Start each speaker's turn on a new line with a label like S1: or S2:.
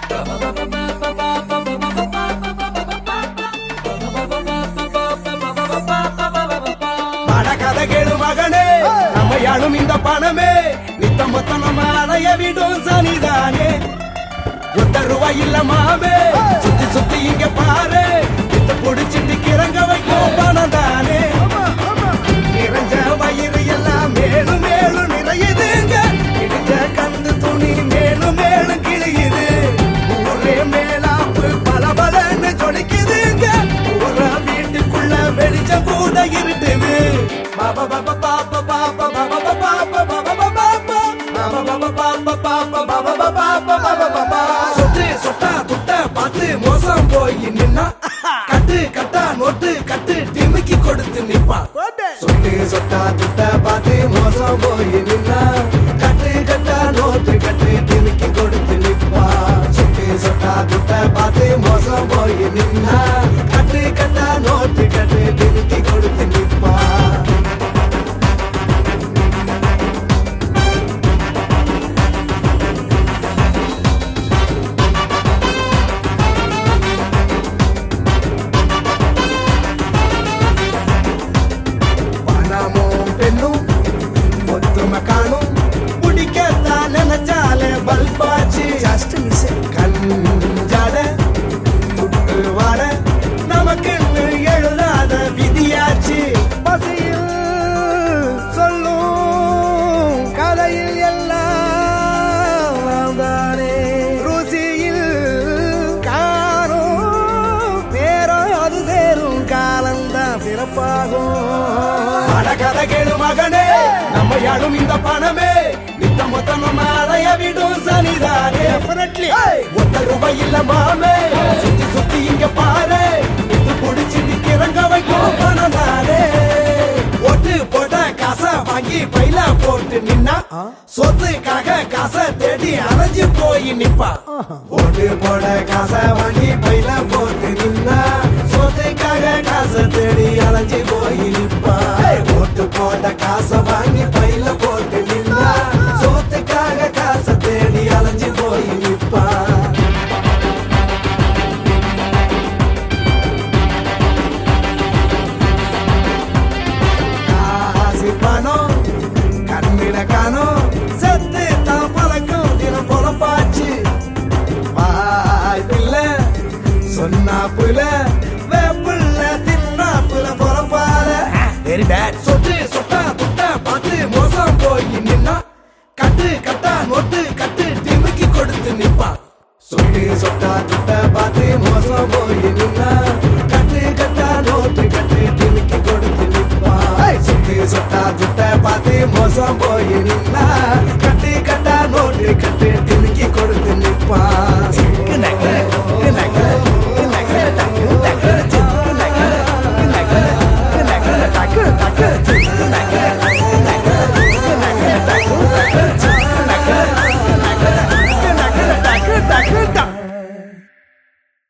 S1: கதை கேளு மகனே, நம்ம யாழும் இந்த பணமே நித்தம் மொத்தம் நம்ம அடைய விடும் சனிதானே. ₹1 இல்ல மாமே, சுத்தி சுத்தி இங்க பாரு, இத்த புடிச்சிட்டு கிறங்க வைக்கும் பணம் தானே. நிறைஞ்ச வயிறு எல்லாம் மேலும் மேலும் நிறையுதுங்க, இடிஞ்ச கந்து துணி மேலும் மேலும் கிழியுது. ஊரே மேலாப்பு பல பலன்னு ஜொலிக்குதுங்க, ஊரா வீட்டுக்குள்ள வெளிச்சம் கூட இருட்டுது. பாபா பாபா பாபா பாபா பாபா பாபா பாபா பாபா சொட்டு சொட்டா துட்ட பார்த்து மோசம் போய் நின்னா, கட்டு கட்டா நோட்டு கட்டு டிமிக்கி கொடுத்து நிப்பா. சொட்டு சொட்டா துட்ட பார்த்து மோசம் போய் நின்னா, கட்டு கட்டா நோட்டு கட்டு டிமிக்கி கொடுத்து நிப்பா. சொட்டு சொட்டா துட்ட பார்த்து மோசம் போய் நின்னா, கட்டு கட்டா நோட்டு கட்டு டிமிக்கி கொடுத்து நிப்பா. காணும் பிடிக்கத்தான் நினைச்சாலே பல்பாச்சு கஞ்சாட துட்டு வாட நமக்கு எழுதாத விதியாச்சு. பசியில் சொல்லும் கதையில் எல்லாம் தானே, ருசியில் காரும் நேரம் அது சேரும் காலம்தான் சிறப்பாகும். கதை கேளு மகனே, நம்ம யாழும் இந்த பணமே நித்தம் மொத்தம் நம்ம அடைய விடும் சனிதானே. ₹1 இல்ல மாமே, சுத்தி சுத்தி இங்க பாரு, இது புடிச்சு நிக்கிறங்க வைக்கும் பணம் தானே. ஓட்டு போட காசை வாங்கி பையில போட்டு நின்னா, சொத்துக்காக காசை தேடி அலைஞ்சு போய் நிப்பா. ஓட்டு போட காசை வாங்கி பையில போட்டு நின்னா, சொத்துக்காக காசை தேடி அலைஞ்சு போய் நிப்பா. ஓட்டு போட காசை வாங்கி பையில போட்டு நின்னா, சொத்துக்காக காசை தேடி அலைஞ்சு போய் நிப்பா. காசி பணம் கண்ணிட காணோம், செத்து தான் பழக்கம் தினம் பொழப்பாச்சு. வாய்ப்பில்ல சொன்னா புல வேப்புள்ள தின்னா புல பொழப்பால. சொட்டு சொட்டா துட்ட பார்த்து மோசம் போய் நின்னா, கட்டு கட்டா நோட்டு கட்டு டிமிக்கி கொடுத்து நிப்பா. சொட்டு சொட்டா துட்ட பார்த்து மோசம் போய் நின்னா, கட்டு கட்டா நோட்டு கட்டு டிமிக்கி கொடுத்து நிப்பா. சொட்டு சொட்டா துட்ட பார்த்து மோசம் போய் நின்னா,